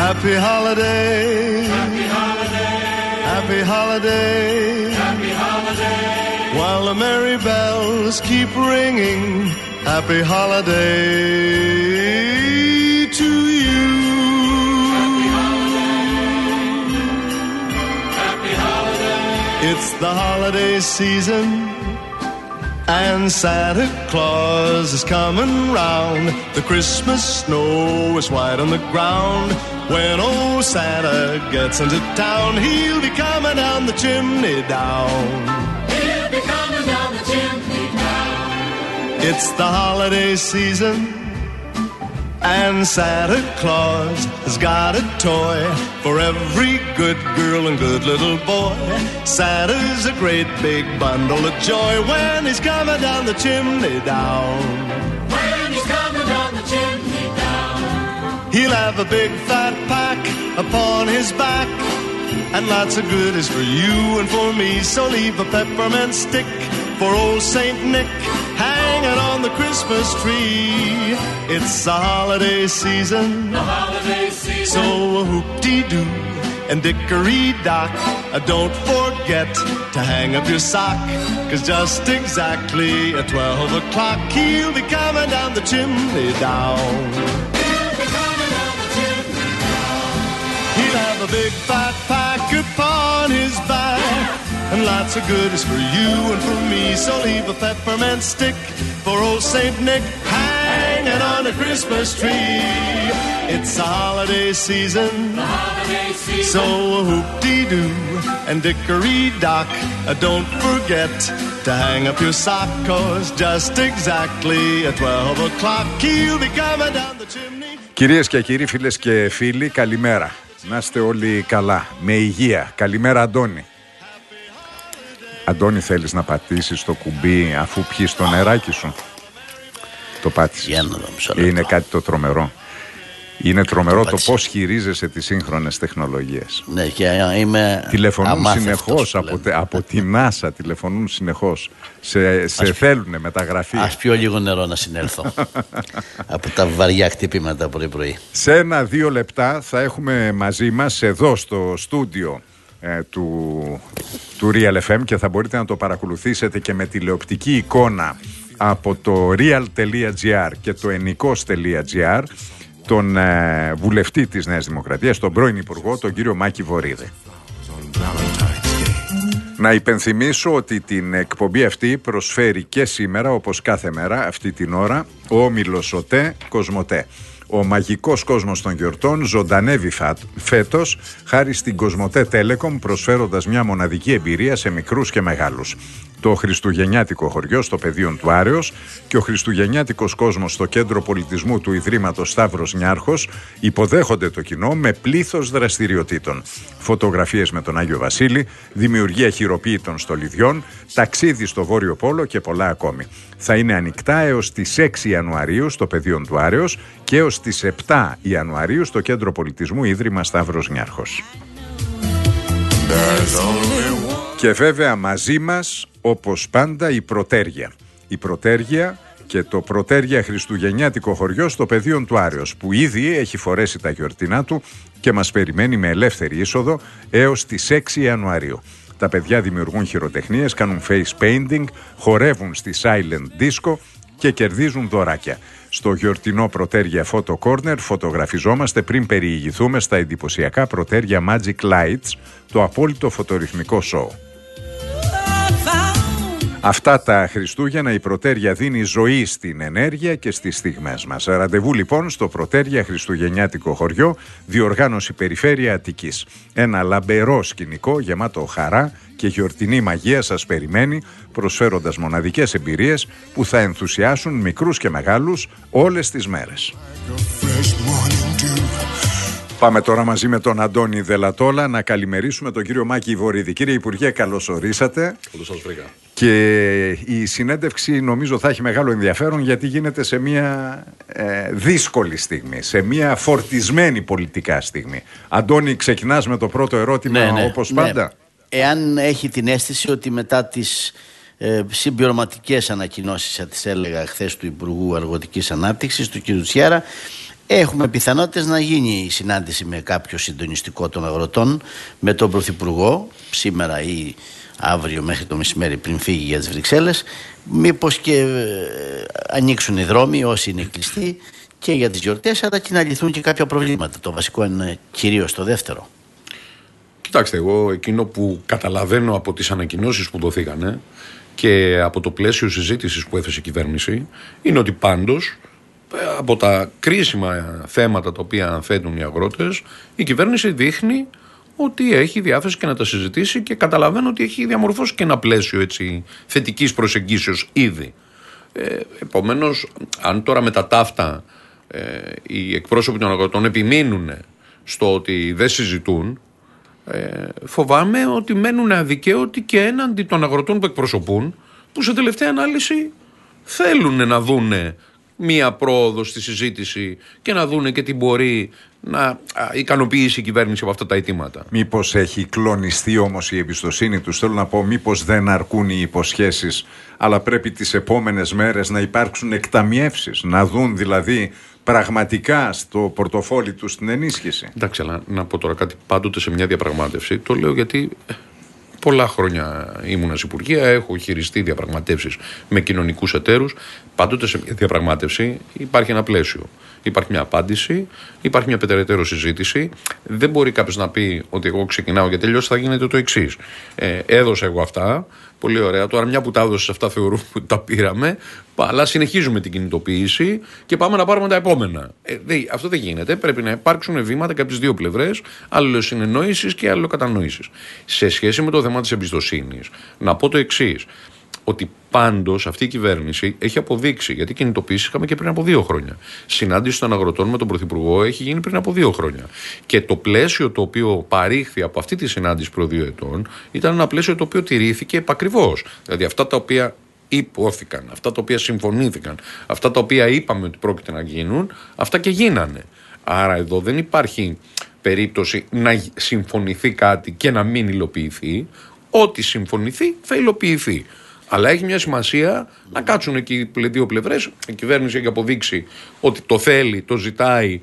Happy holiday, happy holiday, happy holiday, happy holiday. While the merry bells keep ringing, happy holiday to you. Happy holiday, happy holiday. It's the holiday season, and Santa Claus is coming round. The Christmas snow is white on the ground. When old Santa gets into town, he'll be coming down the chimney down. He'll be coming down the chimney down. It's the holiday season, and Santa Claus has got a toy for every good girl and good little boy. Santa's a great big bundle of joy when he's coming down the chimney down. When he's coming down the chimney down. He'll have a big fat pack upon his back, and lots of goodies for you and for me. So leave a peppermint stick for old Saint Nick hanging on the Christmas tree. It's the holiday season, the holiday season. So whoop-dee-doo and dickory-dock, don't forget to hang up your sock, 'cause just exactly at 12 o'clock he'll be coming down the chimney down. He'll be coming down the chimney down. He'll have a big fat pack upon his back, and lots of goodies for you and for me. So leave a peppermint stick for old Saint Nick hanging on a Christmas tree. It's the holiday season, the holiday season. So whoop-dee-doo and dickory-dock, don't forget to hang up your sock, 'cause just exactly at 12 o'clock he'll be coming down the chimney. Κυρίες και κύριοι, φίλες και φίλοι, καλημέρα. Να είστε όλοι καλά, με υγεία. Καλημέρα, Αντώνη. Αντώνη, θέλεις να πατήσεις το κουμπί αφού πιείς το νεράκι σου? Το πάτησες? Είναι κάτι το τρομερό. Είναι τρομερό το πώς χειρίζεσαι τις σύγχρονες τεχνολογίες. Ναι, και είμαι τηλεφωνούν συνεχώς από τη NASA, τηλεφωνούν συνεχώς. Σε θέλουν μεταγραφή. Ας πιω λίγο νερό να συνέλθω από τα βαριά χτυπήματα πρωί-πρωί. Σε 1-2 λεπτά θα έχουμε μαζί μας εδώ στο στούντιο του Real FM, και θα μπορείτε να το παρακολουθήσετε και με τηλεοπτική εικόνα από το real.gr και το ενικός.gr, τον βουλευτή της Νέας Δημοκρατίας, τον πρώην Υπουργό, τον κύριο Μάκη Βορίδη. Να υπενθυμίσω ότι την εκπομπή αυτή προσφέρει και σήμερα, όπως κάθε μέρα αυτή την ώρα, ο όμιλος ΟΤΕ Κοσμοτέ. Ο μαγικός κόσμος των γιορτών ζωντανεύει φέτος χάρη στην Κοσμοτέ Telecom, προσφέροντας μια μοναδική εμπειρία σε μικρούς και μεγάλους. Το χριστουγεννιάτικο χωριό στο πεδίο του Άρεως και ο χριστουγεννιάτικος κόσμος στο κέντρο πολιτισμού του Ιδρύματος Σταύρος Νιάρχος υποδέχονται το κοινό με πλήθος δραστηριοτήτων. Φωτογραφίες με τον Άγιο Βασίλη, δημιουργία χειροποίητων στολιδιών, ταξίδι στο Βόρειο Πόλο και πολλά ακόμη. Θα είναι ανοιχτά έως τις 6 Ιανουαρίου στο πεδίο του Άρεως και έως τις 7 Ιανουαρίου στο κέντρο πολιτισμού Ίδρυμα Σταύρος Νιάρχος. Και βέβαια μαζί μας, όπως πάντα, η Πρωτέργεια. Η Πρωτέργεια και το Πρωτέργεια Χριστουγεννιάτικο χωριό στο πεδίο του Άρεως, που ήδη έχει φορέσει τα γιορτινά του και μας περιμένει με ελεύθερη είσοδο έως τις 6 Ιανουαρίου. Τα παιδιά δημιουργούν χειροτεχνίες, κάνουν face painting, χορεύουν στη silent disco και κερδίζουν δωράκια. Στο γιορτινό Πρωτέργεια Photo Corner φωτογραφιζόμαστε πριν περιηγηθούμε στα εντυπωσιακά Πρωτέργεια Magic Lights, το απόλυτο φωτορυθμικό σοου. Αυτά τα Χριστούγεννα η Πρωτέργεια δίνει ζωή στην ενέργεια και στις στιγμές μας. Ραντεβού λοιπόν στο Πρωτέργεια Χριστουγεννιάτικο χωριό, διοργάνωση Περιφέρεια Αττικής. Ένα λαμπερό σκηνικό γεμάτο χαρά και γιορτινή μαγεία σας περιμένει, προσφέροντας μοναδικές εμπειρίες που θα ενθουσιάσουν μικρούς και μεγάλους όλες τις μέρες. Πάμε τώρα μαζί με τον Αντώνη Δελατόλα να καλημερίσουμε τον κύριο Μάκη Βορίδη. Κύριε Υπουργέ, καλώς ορίσατε. Καλώς σας βρήκα. Και η συνέντευξη νομίζω θα έχει μεγάλο ενδιαφέρον, γιατί γίνεται σε μια δύσκολη στιγμή, σε μια φορτισμένη πολιτικά στιγμή. Αντώνη, ξεκινάς με το πρώτο ερώτημα, όπως πάντα. Εάν έχει την αίσθηση ότι μετά τις συμπληρωματικές ανακοινώσεις, θα τις έλεγα, χθες του Υπουργού Αγροτικής Ανάπτυξης, του κ. Τσιάρα, έχουμε πιθανότητες να γίνει η συνάντηση με κάποιο συντονιστικό των αγροτών με τον Πρωθυπουργό σήμερα ή αύριο μέχρι το μεσημέρι πριν φύγει για τις Βρυξέλλες, μήπως και ανοίξουν οι δρόμοι όσοι είναι κλειστοί και για τις γιορτές, αλλά και να λυθούν και κάποια προβλήματα. Το βασικό είναι κυρίως το δεύτερο. Κοιτάξτε, εγώ εκείνο που καταλαβαίνω από τις ανακοινώσεις που δοθήκανε και από το πλαίσιο συζήτησης που έθεσε η κυβέρνηση είναι ότι πάντως από τα κρίσιμα θέματα τα οποία θέτουν οι αγρότες, η κυβέρνηση δείχνει ότι έχει διάθεση και να τα συζητήσει και καταλαβαίνω ότι έχει διαμορφώσει και ένα πλαίσιο έτσι, θετικής προσεγγίσεως ήδη. Επομένως, αν τώρα με τα ταύτα οι εκπρόσωποι των αγροτών επιμείνουν στο ότι δεν συζητούν, φοβάμαι ότι μένουν αδικαίωτοι και έναντι των αγροτών που εκπροσωπούν, που σε τελευταία ανάλυση θέλουν να δούνε μία πρόοδο στη συζήτηση και να δούνε και τι μπορεί να ικανοποιήσει η κυβέρνηση από αυτά τα αιτήματα. Μήπως έχει κλονιστεί όμως η εμπιστοσύνη τους? Θέλω να πω, μήπως δεν αρκούν οι υποσχέσεις, αλλά πρέπει τις επόμενες μέρες να υπάρξουν εκταμιεύσεις, να δουν δηλαδή πραγματικά στο πορτοφόλι τους την ενίσχυση. Εντάξει, αλλά να πω τώρα κάτι, πάντοτε σε μια διαπραγμάτευση, το λέω γιατί πολλά χρόνια ήμουνα σε Υπουργεία, έχω χειριστεί διαπραγματεύσεις με κοινωνικούς εταίρους. Πάντοτε σε μια διαπραγμάτευση υπάρχει ένα πλαίσιο. Υπάρχει μια απάντηση, υπάρχει μια περαιτέρω συζήτηση. Δεν μπορεί κάποιος να πει ότι εγώ ξεκινάω και τελειώς, θα γίνεται το εξής. Έδωσα εγώ αυτά. Πολύ ωραία. Τώρα, μια που τα έδωσε αυτά, θεωρούμε ότι τα πήραμε. Αλλά συνεχίζουμε την κινητοποίηση και πάμε να πάρουμε τα επόμενα. Αυτό δεν γίνεται. Πρέπει να υπάρξουν βήματα και από τις δύο πλευρές, αλληλοσυνεννόησης και αλληλοκατανόησης. Σε σχέση με το θέμα της εμπιστοσύνης, να πω το εξής. Ότι πάντως αυτή η κυβέρνηση έχει αποδείξει, γιατί κινητοποίηση είχαμε και πριν από 2 χρόνια. Συνάντηση των αγροτών με τον Πρωθυπουργό έχει γίνει πριν από 2 χρόνια. Και το πλαίσιο το οποίο παρήχθη από αυτή τη συνάντηση προ 2 ετών ήταν ένα πλαίσιο το οποίο τηρήθηκε επακριβώς. Δηλαδή αυτά τα οποία υπόθηκαν, αυτά τα οποία συμφωνήθηκαν, αυτά τα οποία είπαμε ότι πρόκειται να γίνουν, αυτά και γίνανε. Άρα εδώ δεν υπάρχει περίπτωση να συμφωνηθεί κάτι και να μην υλοποιηθεί. Ό,τι συμφωνηθεί θα υλοποιηθεί. Αλλά έχει μια σημασία να κάτσουν εκεί οι δύο πλευρές. Η κυβέρνηση έχει αποδείξει ότι το θέλει, το ζητάει,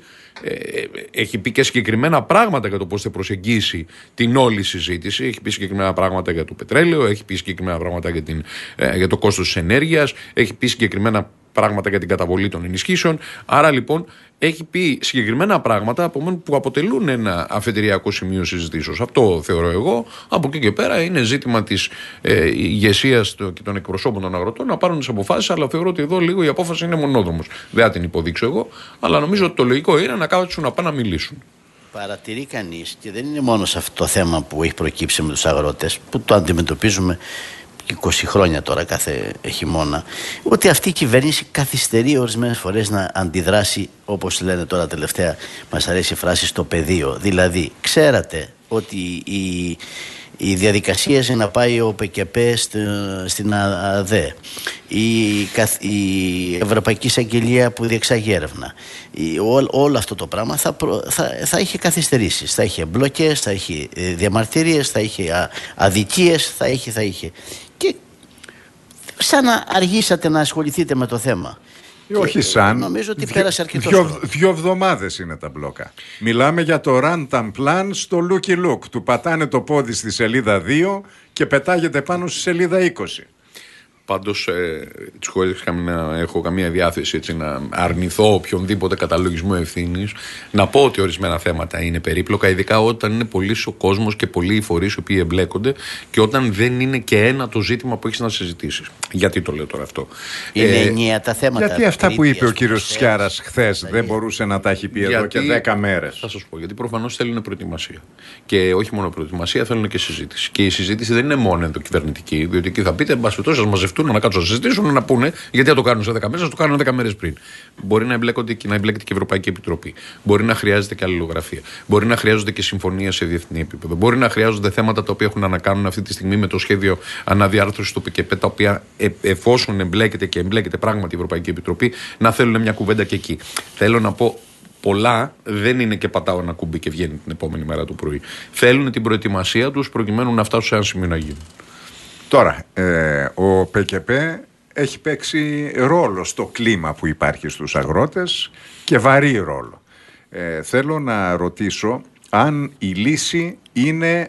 έχει πει και συγκεκριμένα πράγματα για το πώς θα προσεγγίσει την όλη συζήτηση. Έχει πει συγκεκριμένα πράγματα για το πετρέλαιο, έχει πει συγκεκριμένα πράγματα για το κόστος της ενέργειας, έχει πει συγκεκριμένα πράγματα για την καταβολή των ενισχύσεων. Άρα λοιπόν έχει πει συγκεκριμένα πράγματα που αποτελούν ένα αφετηριακό σημείο συζητήσεως. Αυτό θεωρώ εγώ. Από εκεί και πέρα είναι ζήτημα της ηγεσίας και των εκπροσώπων των αγροτών να πάρουν τις αποφάσεις. Αλλά θεωρώ ότι εδώ λίγο η απόφαση είναι μονόδρομος. Δεν θα την υποδείξω εγώ. Αλλά νομίζω ότι το λογικό είναι να κάτσουν να πάνε να μιλήσουν. Παρατηρεί κανείς, και δεν είναι μόνο σε αυτό το θέμα που έχει προκύψει με τους αγρότες, που το αντιμετωπίζουμε 20 χρόνια τώρα κάθε χειμώνα, ότι αυτή η κυβέρνηση καθυστερεί ορισμένες φορές να αντιδράσει, όπως λένε τώρα τελευταία, μας αρέσει η φράση, στο πεδίο. Δηλαδή, ξέρατε ότι οι διαδικασίες είναι να πάει ο ΠΚΠ στην ΑΔΕ, η Ευρωπαϊκή Εισαγγελία που διεξάγει έρευνα, όλο αυτό το πράγμα θα είχε καθυστερήσεις, θα είχε μπλοκές, θα είχε διαμαρτυρίες, θα είχε αδικίες, θα είχε. Και σαν να αργήσατε να ασχοληθείτε με το θέμα. Όχι σαν. Νομίζω ότι πέρασε αρκετό χρόνο. 2 εβδομάδες είναι τα μπλόκα. Μιλάμε για το Rantam Plan στο Looky Look. Του πατάνε το πόδι στη σελίδα 2 και πετάγεται πάνω στη σελίδα 20. Πάντως, έχω καμία διάθεση έτσι, να αρνηθώ οποιονδήποτε καταλογισμό ευθύνης. Να πω ότι ορισμένα θέματα είναι περίπλοκα, ειδικά όταν είναι πολύς ο κόσμος και πολλοί οι φορείς οι οποίοι εμπλέκονται και όταν δεν είναι και ένα το ζήτημα που έχεις να συζητήσεις. Γιατί το λέω τώρα αυτό? Είναι ενιαία τα θέματα. Γιατί αυτά που είπε ο κύριος Τσιάρας χθες δεν μπορούσε να τα έχει πει εδώ και 10 μέρες? Θα σας πω. Γιατί προφανώς θέλουν προετοιμασία. Και όχι μόνο προετοιμασία, θέλουν και συζήτηση. Και η συζήτηση δεν είναι μόνο ενδοκυβερνητική, διότι εκεί θα πείτε, εν πάση περιπτώσει, μαζευτούν να κάτσουν να συζητήσουν, να πούνε γιατί θα το κάνουν σε 10 μέρες, θα το κάνουν 10 μέρες πριν. Μπορεί να εμπλέκεται και η Ευρωπαϊκή Επιτροπή. Μπορεί να χρειάζεται και αλληλογραφία. Μπορεί να χρειάζονται και συμφωνία σε διεθνή επίπεδο. Μπορεί να χρειάζονται θέματα τα οποία έχουν να κάνουν αυτή τη στιγμή με το σχέδιο αναδιάρθρωσης του ΠΚΠ, τα οποία εφόσον εμπλέκεται πράγματι η Ευρωπαϊκή Επιτροπή, να θέλουν μια κουβέντα και εκεί. Θέλω να πω. Πολλά δεν είναι και πατάω ένα κουμπί και βγαίνει την επόμενη μέρα το πρωί. Θέλουν την προετοιμασία τους προκειμένου να φτάσουν σε ένα σημείο να γίνουν. Τώρα, ο ΠΚΠ έχει παίξει ρόλο στο κλίμα που υπάρχει στους αγρότες και βαρύ ρόλο. Θέλω να ρωτήσω αν η λύση είναι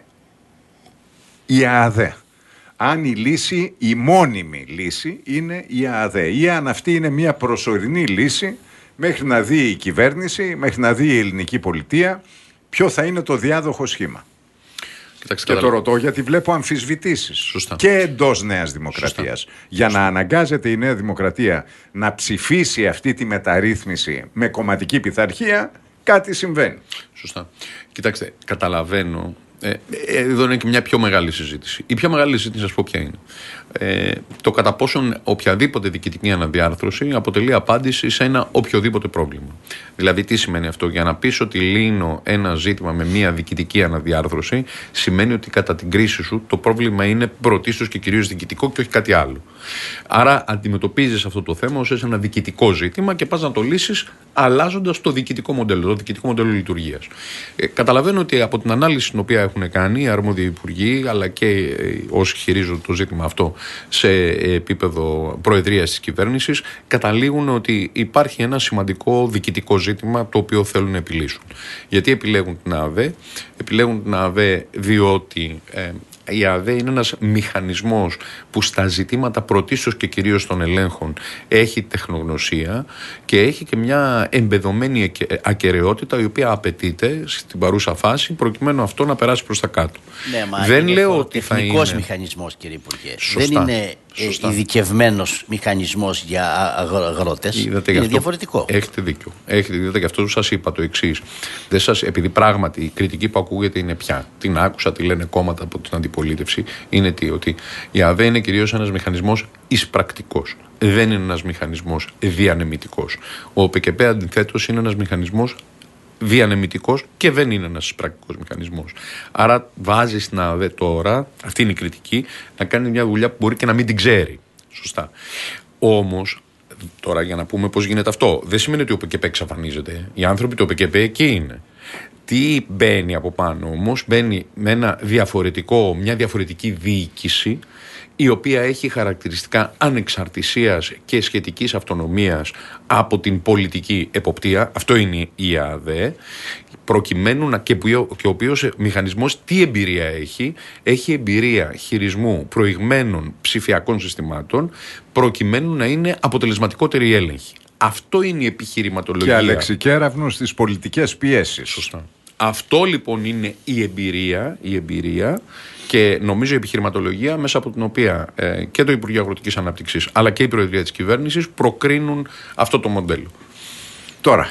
η ΑΑΔΕ. Αν η λύση, η μόνιμη λύση είναι η ΑΑΔΕ, ή αν αυτή είναι μια προσωρινή λύση μέχρι να δει η κυβέρνηση, μέχρι να δει η ελληνική πολιτεία ποιο θα είναι το διάδοχο σχήμα. Κοιτάξτε, και το ρωτώ γιατί βλέπω αμφισβητήσεις και εντός Νέας Δημοκρατίας. Για να αναγκάζεται η Νέα Δημοκρατία να ψηφίσει αυτή τη μεταρρύθμιση με κομματική πειθαρχία, κάτι συμβαίνει. Σωστά. Κοιτάξτε, καταλαβαίνω. Εδώ είναι και μια πιο μεγάλη συζήτηση. Η πιο μεγάλη συζήτηση, να σας πω ποια είναι. Το κατά πόσον οποιαδήποτε διοικητική αναδιάρθρωση αποτελεί απάντηση σε ένα οποιοδήποτε πρόβλημα. Δηλαδή, τι σημαίνει αυτό? Για να πεις ότι λύνω ένα ζήτημα με μια διοικητική αναδιάρθρωση, σημαίνει ότι κατά την κρίση σου το πρόβλημα είναι πρωτίστως και κυρίως διοικητικό και όχι κάτι άλλο. Άρα, αντιμετωπίζεις αυτό το θέμα ως ένα διοικητικό ζήτημα και πας να το λύσεις αλλάζοντας το διοικητικό μοντέλο, το διοικητικό μοντέλο λειτουργίας. Καταλαβαίνω ότι από την ανάλυση την οποία έχουν κάνει οι αρμόδιοι υπουργοί, αλλά και όσοι χειρίζονται το ζήτημα αυτό σε επίπεδο προεδρίας της κυβέρνησης, καταλήγουν ότι υπάρχει ένα σημαντικό διοικητικό ζήτημα το οποίο θέλουν να επιλύσουν. Γιατί επιλέγουν την ΑΑΔΕ? Επιλέγουν την ΑΑΔΕ διότι η ΑΑΔΕ είναι ένας μηχανισμός που στα ζητήματα πρωτίστως και κυρίως των ελέγχων έχει τεχνογνωσία και έχει και μια εμπεδωμένη ακεραιότητα η οποία απαιτείται στην παρούσα φάση προκειμένου αυτό να περάσει προς τα κάτω. Ναι, μα δεν είναι λέω ότι θα είναι τεχνικός μηχανισμός, κύριε Υπουργέ. Σωστά. Δεν είναι ειδικευμένος μηχανισμός για αγρότες. Είναι διαφορετικό. Έχετε δίκιο. Γι' αυτό σας είπα το εξής. Επειδή πράγματι η κριτική που ακούγεται είναι πια. Την άκουσα, τη λένε κόμματα από την αντιπολίτευση. Είναι ότι η ΑΔΕ είναι κυρίως ένας μηχανισμός εισπρακτικός. Δεν είναι ένας μηχανισμός διανεμητικός. Ο ΠΚΠ αντιθέτως είναι ένας μηχανισμός διανεμητικός και δεν είναι ένας πρακτικός μηχανισμός. Άρα βάζει στην ΑΔΕ τώρα, αυτή είναι η κριτική, να κάνει μια δουλειά που μπορεί και να μην την ξέρει. Σωστά. Όμως, τώρα για να πούμε πώς γίνεται αυτό, δεν σημαίνει ότι ο ΠΚΠ εξαφανίζεται. Οι άνθρωποι του ΠΚΠ εκεί είναι. Τι μπαίνει από πάνω όμως? Μπαίνει με μια διαφορετική διοίκηση, η οποία έχει χαρακτηριστικά ανεξαρτησίας και σχετικής αυτονομίας από την πολιτική εποπτεία. Αυτό είναι η ΑΔΕ, προκειμένου και ο οποίος μηχανισμός τι εμπειρία έχει? Έχει εμπειρία χειρισμού προηγμένων ψηφιακών συστημάτων, προκειμένου να είναι αποτελεσματικότερη η έλεγχη. Αυτό είναι η επιχειρηματολογία. Και αλεξικέραυνο στις πολιτικές πιέσεις. Σωστά. Αυτό λοιπόν είναι η εμπειρία και νομίζω η επιχειρηματολογία μέσα από την οποία και το Υπουργείο Αγροτικής Ανάπτυξης αλλά και η Προεδρία της Κυβέρνησης προκρίνουν αυτό το μοντέλο. Τώρα,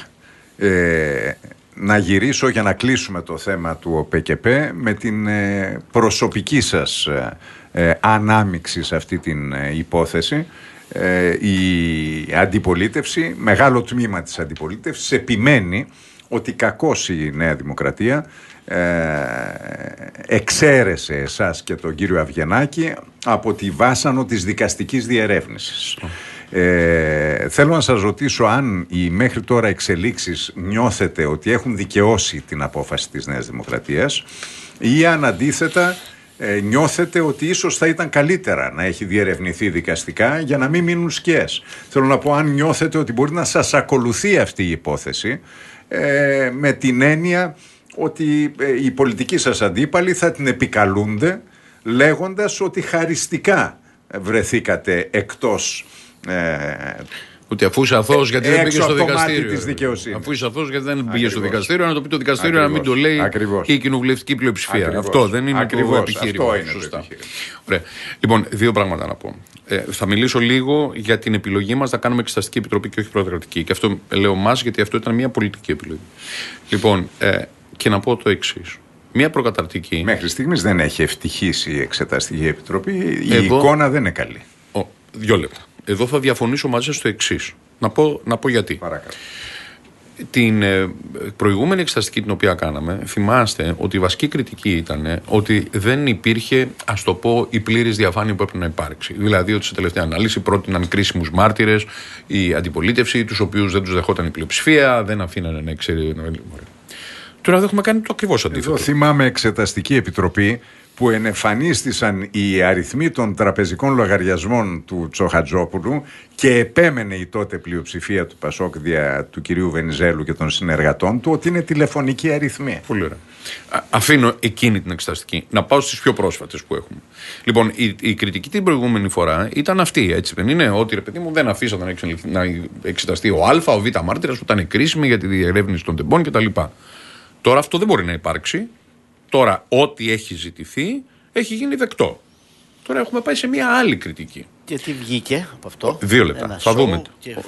να γυρίσω για να κλείσουμε το θέμα του ΟΠΚΠ με την προσωπική σας ανάμειξη σε αυτή την υπόθεση. Η αντιπολίτευση, μεγάλο τμήμα της αντιπολίτευσης επιμένει ότι κακώς η Νέα Δημοκρατία εξαίρεσε εσάς και τον κύριο Αυγενάκη από τη βάσανο της δικαστικής διερεύνησης. Θέλω να σας ρωτήσω αν οι μέχρι τώρα εξελίξεις νιώθετε ότι έχουν δικαιώσει την απόφαση της Νέας Δημοκρατίας ή αν αντίθετα νιώθετε ότι ίσως θα ήταν καλύτερα να έχει διερευνηθεί δικαστικά για να μην μείνουν σκιές. Θέλω να πω αν νιώθετε ότι μπορεί να σας ακολουθεί αυτή η υπόθεση με την έννοια ότι οι πολιτικοί σας αντίπαλοι θα την επικαλούνται λέγοντας ότι χαριστικά βρεθήκατε εκτός ότι αφού είσαι αθώος γιατί δεν πήγε στο δικαστήριο. Αφού είσαι αθώος γιατί δεν πήγε στο δικαστήριο, να το πει το δικαστήριο, να μην το λέει και η κοινοβουλευτική πλειοψηφία. Αυτό δεν είναι το επιχείρημα. Σωστά. Ωραία. Λοιπόν, δύο πράγματα να πω. Θα μιλήσω λίγο για την επιλογή μας να κάνουμε εξεταστική επιτροπή και όχι προεδρευτική. Και αυτό λέω μας γιατί αυτό ήταν μια πολιτική επιλογή. Λοιπόν, και να πω το εξής. Μια προκαταρτική. Μέχρι στιγμής δεν έχει ευτυχήσει η εξεταστική επιτροπή. Η εικόνα δεν είναι καλή. 2 λεπτά. Εδώ θα διαφωνήσω μαζί σας στο εξής. Να πω γιατί. Παρακαλώ. Την προηγούμενη εξεταστική την οποία κάναμε, θυμάστε ότι η βασική κριτική ήταν ότι δεν υπήρχε, ας το πω, η πλήρης διαφάνεια που έπρεπε να υπάρξει. Δηλαδή ότι σε τελευταία ανάλυση πρότειναν κρίσιμους μάρτυρες η αντιπολίτευση, τους οποίους δεν τους δεχόταν η πλειοψηφία, δεν αφήνανε να ξέρει. Τώρα έχουμε κάνει το ακριβώς αντίθετο. Εδώ θυμάμαι Εξεταστική Επιτροπή που ενεφανίστησαν οι αριθμοί των τραπεζικών λογαριασμών του Τσοχατζόπουλου και επέμενε η τότε πλειοψηφία του ΠΑΣΟΚ δια του κυρίου Βενιζέλου και των συνεργατών του ότι είναι τηλεφωνική αριθμή. Πολύ ωραία. Αφήνω εκείνη την εξεταστική. Να πάω στις πιο πρόσφατες που έχουμε. Λοιπόν, η κριτική την προηγούμενη φορά ήταν αυτή, έτσι δεν είναι? Ότι ρε παιδί μου δεν αφήσατε να εξεταστεί ο Α, ο Β μάρτυρας που ήταν κρίσιμη για τη διερεύνηση των τεμπών κτλ. Τώρα αυτό δεν μπορεί να υπάρξει. Τώρα ό,τι έχει ζητηθεί έχει γίνει δεκτό. Τώρα έχουμε πάει σε μια άλλη κριτική. Και τι βγήκε από αυτό? 2 λεπτά. Θα δούμε.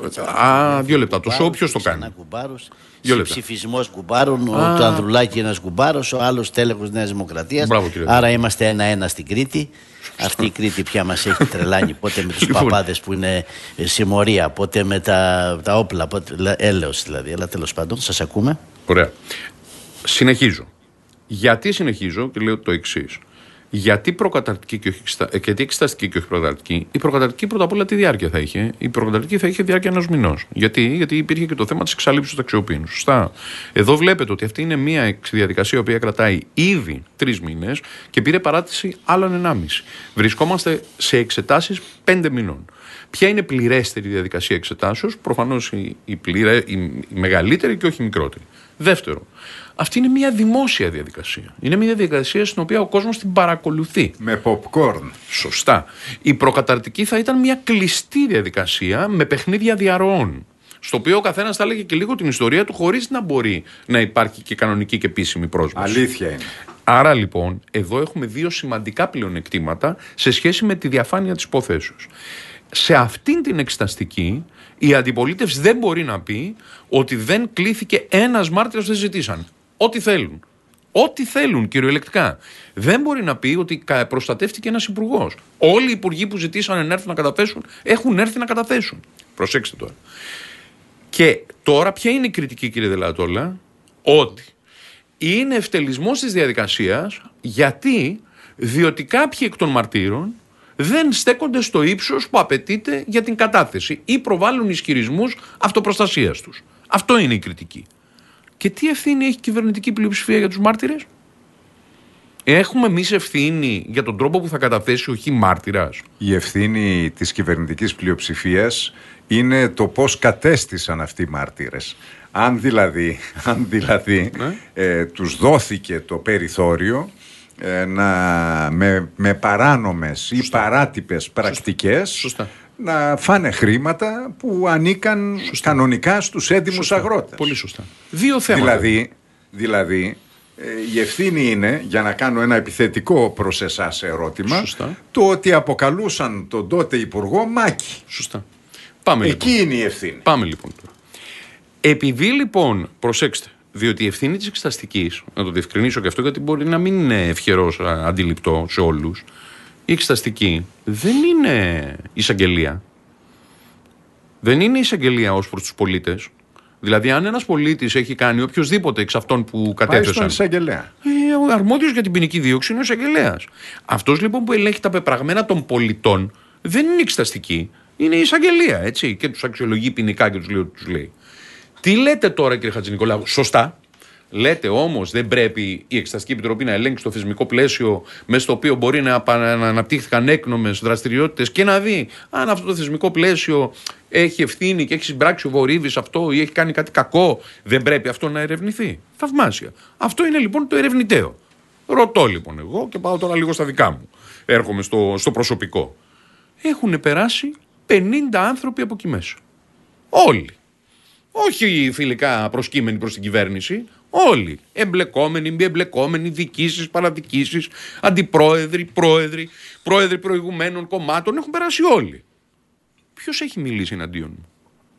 2 λεπτά. Το σοου ποιος το κάνει? Ψηφισμός γκουμπάρων. Το Ανδρουλάκη ένας γκουμπάρος, ο άλλος τέλεχος Νέας Δημοκρατίας. Άρα είμαστε 1-1 στην Κρήτη. Αυτή η Κρήτη πια μας έχει τρελάνει. Πότε με τους παπάδες που είναι συμμορία, πότε με τα όπλα. Έλεος δηλαδή. Αλλά τέλος πάντων, σας ακούμε. Ωραία. Συνεχίζω. Γιατί συνεχίζω και λέω το εξής. Γιατί προκαταρκτική και όχι εξεταστική και όχι προκαταρκτική? Η προκαταρκτική πρώτα απ' όλα τι διάρκεια θα είχε? Η προκαταρκτική θα είχε διάρκεια 1 μηνός. Γιατί υπήρχε και το θέμα της εξαλείψης του αξιοποιήνου. Σωστά. Εδώ βλέπετε ότι αυτή είναι μια διαδικασία η οποία κρατάει ήδη 3 μήνες και πήρε παράτηση άλλων 1,5. Βρισκόμαστε σε εξετάσεις 5 μηνών. Ποια είναι πληρέστερη διαδικασία εξετάσεως? Προφανώς η μεγαλύτερη και όχι η μικρότερη. Δεύτερο, αυτή είναι μια δημόσια διαδικασία. Είναι μια διαδικασία στην οποία ο κόσμος την παρακολουθεί. Με popcorn. Σωστά. Η προκαταρκτική θα ήταν μια κλειστή διαδικασία με παιχνίδια διαρροών. Στο οποίο ο καθένας θα έλεγε και λίγο την ιστορία του χωρίς να μπορεί να υπάρχει και κανονική και επίσημη πρόσβαση. Αλήθεια είναι. Άρα λοιπόν, εδώ έχουμε 2 σημαντικά πλεονεκτήματα σε σχέση με τη διαφάνεια της υποθέσεως. Σε αυτήν την εξεταστική, η αντιπολίτευση δεν μπορεί να πει ότι δεν κλήθηκε ένας μάρτυρας που δεν ζητήσαν. Ό,τι θέλουν. Ό,τι θέλουν, κυριολεκτικά. Δεν μπορεί να πει ότι προστατεύτηκε ένας υπουργός. Όλοι οι υπουργοί που ζητήσαν να έρθουν να καταθέσουν, έχουν έρθει να καταθέσουν. Προσέξτε τώρα. Και τώρα, ποια είναι η κριτική, κύριε Δελατόλα? Ότι είναι ευτελισμός της διαδικασίας, διότι κάποιοι εκ των μαρτύρων δεν στέκονται στο ύψος που απαιτείται για την κατάθεση ή προβάλλουν ισχυρισμούς αυτοπροστασίας τους. Αυτό είναι η κριτική. Και τι ευθύνη έχει η κυβερνητική πλειοψηφία για τους μάρτυρες? Έχουμε εμείς ευθύνη για τον τρόπο που θα καταθέσει ο χ μάρτυρας? Η ευθύνη της κυβερνητικής πλειοψηφίας είναι το πώς κατέστησαν αυτοί οι μάρτυρες. Αν δηλαδή τους δόθηκε το περιθώριο με παράνομες ή παράτυπες πρακτικές να φάνε χρήματα που ανήκαν κανονικά στους έντιμους αγρότες. Πολύ σωστά. 2 θέματα. Δηλαδή η ευθύνη είναι, για να κάνω ένα επιθετικό προς εσάς ερώτημα, το ότι αποκαλούσαν τον τότε υπουργό Μάκη. Σωστά. Εκεί είναι η ευθύνη. Πάμε λοιπόν τώρα. Επειδή λοιπόν, προσέξτε, διότι η ευθύνη της εξεταστικής, να το διευκρινίσω και αυτό γιατί μπορεί να μην είναι ευχερός αντιληπτό σε όλους, η εξεταστική δεν είναι εισαγγελία. Δεν είναι εισαγγελία ως προς τους πολίτες. Δηλαδή, αν ένας πολίτης έχει κάνει οποιοδήποτε εξ αυτών που κατέθεσαν. Πάει στον εισαγγελέα. Ο αρμόδιος για την ποινική δίωξη είναι ο εισαγγελέας. Αυτός λοιπόν που ελέγχει τα πεπραγμένα των πολιτών δεν είναι εξεταστική. Είναι η εισαγγελία, έτσι. Και τους αξιολογεί ποινικά και τους λέει ό,τι τους λέει. Τι λέτε τώρα, κύριε Χατζηνικολάου? Σωστά. Λέτε όμως δεν πρέπει η Εξεταστική Επιτροπή να ελέγξει το θεσμικό πλαίσιο μέσα στο οποίο μπορεί να αναπτύχθηκαν έκνομες δραστηριότητες και να δει αν αυτό το θεσμικό πλαίσιο έχει ευθύνη και έχει συμπράξει ο Βορύβης αυτό ή έχει κάνει κάτι κακό. Δεν πρέπει αυτό να ερευνηθεί? Θαυμάσια. Αυτό είναι λοιπόν το ερευνητέο. Ρωτώ λοιπόν εγώ και πάω τώρα λίγο στα δικά μου. Έρχομαι στο προσωπικό. Έχουν περάσει 50 άνθρωποι από εκεί μέσα. Όλοι. Όχι φιλικά προσκύμενοι προς την κυβέρνηση. Όλοι. Εμπλεκόμενοι, μη εμπλεκόμενοι, δικήσεις, παραδικήσεις, αντιπρόεδροι, πρόεδροι προηγουμένων κομμάτων. Έχουν περάσει όλοι. Ποιος έχει μιλήσει εναντίον μου?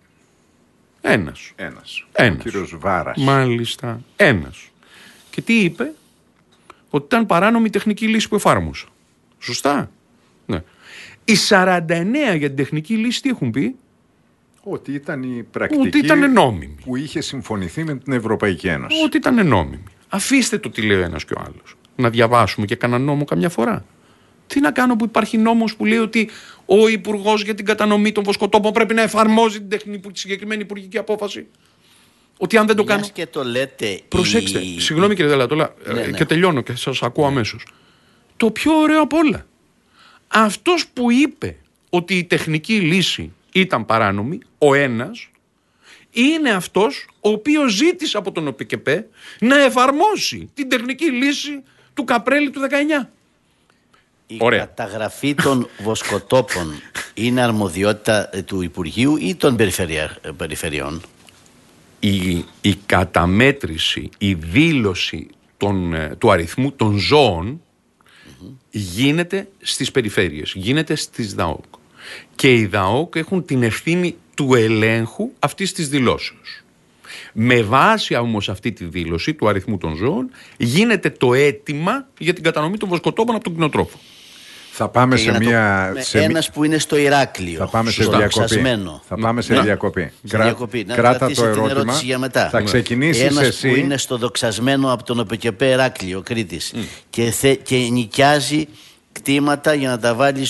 Ένας. Ο κύριος Βάρας. Μάλιστα. Ένας. Και τι είπε? Ότι ήταν παράνομη η τεχνική λύση που εφάρμοσα. Σωστά. Ναι. Οι 49 για την τεχνική λύση τι έχουν πει? Ότι ήταν η πρακτική που είχε συμφωνηθεί με την Ευρωπαϊκή Ένωση. Ότι ήταν νόμιμη. Αφήστε το τι λέει ο ένας και ο άλλος. Να διαβάσουμε και κανένα νόμο καμιά φορά. Τι να κάνω που υπάρχει νόμος που λέει ότι ο Υπουργός για την κατανομή των βοσκοτόπων πρέπει να εφαρμόζει τη συγκεκριμένη υπουργική απόφαση? ότι αν δεν το κάνω. Και το λέτε. Προσέξτε, συγγνώμη κύριε Δελατόλα, και τελειώνω και σας ακούω αμέσως. Το πιο ωραίο απ' όλα. Αυτός που είπε ότι η τεχνική λύση ήταν παράνομη, ο ένας, είναι αυτός ο οποίος ζήτησε από τον ΟΠΚΠ να εφαρμόσει την τεχνική λύση του Καπρέλη του 19. Η καταγραφή των βοσκοτόπων είναι αρμοδιότητα του Υπουργείου ή των περιφερειών? Η καταμέτρηση, η δήλωση του αριθμού των ζώων γίνεται στις περιφέρειες, γίνεται στις ΔΑΟΚ. Και οι ΔΑΟΚ έχουν την ευθύνη του ελέγχου αυτής της δηλώσεως. Με βάση όμως αυτή τη δήλωση του αριθμού των ζώων γίνεται το αίτημα για την κατανομή των βοσκοτόπων από τον κτηνοτρόφο. Θα πάμε σε μια. Ένας που είναι στο Ηράκλειο. Θα πάμε σε διακοπή. Θα πάμε σε διακοπή. Κράτα το ερώτημα. Για μετά. Θα ξεκινήσεις ένας εσύ. Που είναι στο δοξασμένο από τον ΟΠΚΠ Ηράκλειο, Κρήτης, και νοικιάζει κτήματα για να τα βάλει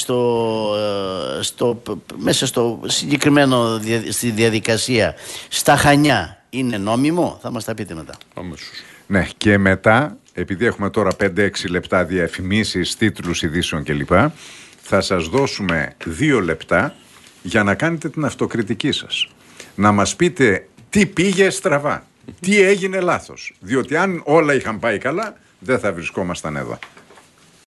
μέσα στο συγκεκριμένο στη διαδικασία στα Χανιά. Είναι νόμιμο? Θα μας τα πείτε μετά. Ναι, και μετά, επειδή έχουμε τώρα 5-6 λεπτά διαφημίσεις, τίτλους ειδήσεων κλπ, θα σας δώσουμε 2 λεπτά για να κάνετε την αυτοκριτική σας. Να μας πείτε τι πήγε στραβά, τι έγινε λάθος. Διότι αν όλα είχαν πάει καλά, δεν θα βρισκόμασταν εδώ.